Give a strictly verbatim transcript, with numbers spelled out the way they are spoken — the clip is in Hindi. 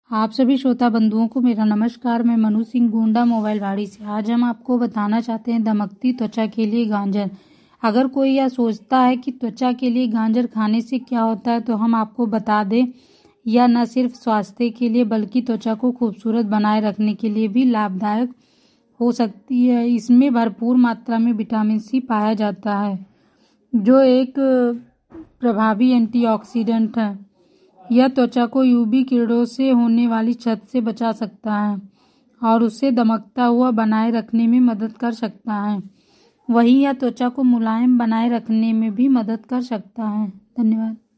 आप सभी श्रोता बंधुओं को मेरा नमस्कार। मैं मनु सिंह गोंडा मोबाइल वाड़ी से। आज हम आपको बताना चाहते हैं दमकती त्वचा के लिए गाजर। अगर कोई यह सोचता है कि त्वचा के लिए गाजर खाने से क्या होता है, तो हम आपको बता दें यह न सिर्फ स्वास्थ्य के लिए बल्कि त्वचा को खूबसूरत बनाए रखने के लिए भी लाभदायक हो सकती है। इसमें भरपूर मात्रा में विटामिन सी पाया जाता है, जो एक प्रभावी एंटीऑक्सीडेंट है। यह त्वचा को यूवी किरणों से होने वाली क्षति से बचा सकता है और उसे दमकता हुआ बनाए रखने में मदद कर सकता है। वहीं यह त्वचा को मुलायम बनाए रखने में भी मदद कर सकता है। धन्यवाद।